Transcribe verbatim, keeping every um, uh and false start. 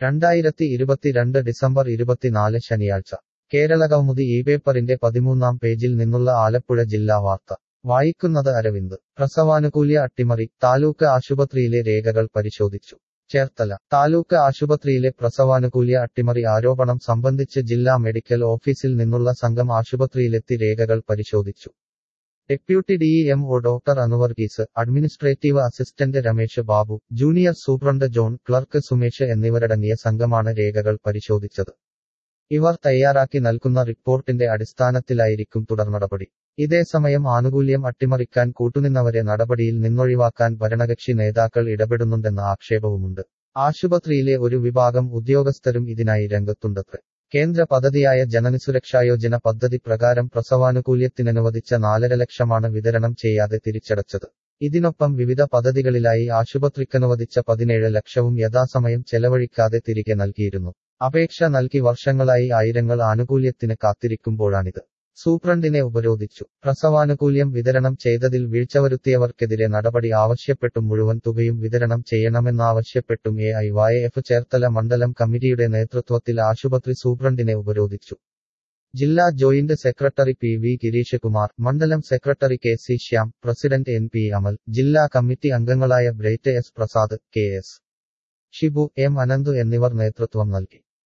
രണ്ടായിരത്തി ഇരുപത്തിരണ്ട് ഡിസംബർ ഇരുപത്തിനാല് ശനിയാഴ്ച കേരളകൗമുദി ഈ പേപ്പറിന്റെ പതിമൂന്നാം പേജിൽ നിന്നുള്ള ആലപ്പുഴ ജില്ലാ വാർത്ത വായിക്കുന്നത് അരവിന്ദ്. പ്രസവാനുകൂല്യ അട്ടിമറി, താലൂക്ക് ആശുപത്രിയിലെ രേഖകൾ പരിശോധിച്ചു. ചേർത്തല താലൂക്ക് ആശുപത്രിയിലെ പ്രസവാനുകൂല്യ അട്ടിമറി ആരോപണം സംബന്ധിച്ച് ജില്ലാ മെഡിക്കൽ ഓഫീസിൽ നിന്നുള്ള സംഘം ആശുപത്രിയിലെത്തി രേഖകൾ പരിശോധിച്ചു. Deputy DEMO doctor Anu Varghese, administrative assistant Ramesh Babu, junior superintendent John, clerk Sumesh എന്നിവരടങ്ങിയ സംഘമാണ് രേഖകൾ പരിശോധിച്ചത്. ഇവർ തയ്യാറാക്കി നൽകുന്ന റിപ്പോർട്ടിന്റെ അടിസ്ഥാനത്തിലായിരിക്കും തുടർനടപടി. ഇതേസമയം ആനുകൂല്യം അട്ടിമറിക്കാൻ കൂട്ടുനിന്നവരെ നടപടിയിൽ നിന്നൊഴിവാക്കാൻ ഭരണകക്ഷി നേതാക്കൾ ഇടപെടുന്നുണ്ടെന്ന ആക്ഷേപവുമുണ്ട്. ആശുപത്രിയിലെ ഒരു വിഭാഗം ഉദ്യോഗസ്ഥരും ഇതിനായി രംഗത്തുണ്ടത്രേ. കേന്ദ്ര പദ്ധതിയായ ജനനസുരക്ഷായോജന പദ്ധതി പ്രകാരം പ്രസവാനുകൂല്യത്തിനനുവദിച്ച നാലര ലക്ഷമാണ് വിതരണം ചെയ്യാതെ തിരിച്ചടച്ചത്. ഇതിനൊപ്പം വിവിധ പദ്ധതികളിലായി ആശുപത്രിക്കനുവദിച്ച പതിനേഴ് ലക്ഷവും യഥാസമയം ചെലവഴിക്കാതെ തിരികെ നൽകിയിരുന്നു. അപേക്ഷ നൽകി വർഷങ്ങളായി ആയിരങ്ങൾ ആനുകൂല്യത്തിന് കാത്തിരിക്കുമ്പോഴാണിത്. സൂപ്രണ്ടിനെ ഉപരോധിച്ചു. പ്രസവാനുകൂല്യം വിതരണം ചെയ്തതിൽ വീഴ്ചവരുത്തിയവർക്കെതിരെ നടപടി ആവശ്യപ്പെട്ടും മുഴുവൻ തുകയും വിതരണം ചെയ്യണമെന്നാവശ്യപ്പെട്ടും A I Y F Cherthala മണ്ഡലം കമ്മിറ്റിയുടെ നേതൃത്വത്തിൽ ആശുപത്രി സൂപ്രണ്ടിനെ ഉപരോധിച്ചു. ജില്ലാ joint secretary P V Girish Kumar, മണ്ഡലം secretary K C Shyam, president N P Amal, ജില്ലാ കമ്മിറ്റി അംഗങ്ങളായ Bright S Prasad, K S Shibu, M Ananthu എന്നിവർ നേതൃത്വം നൽകി.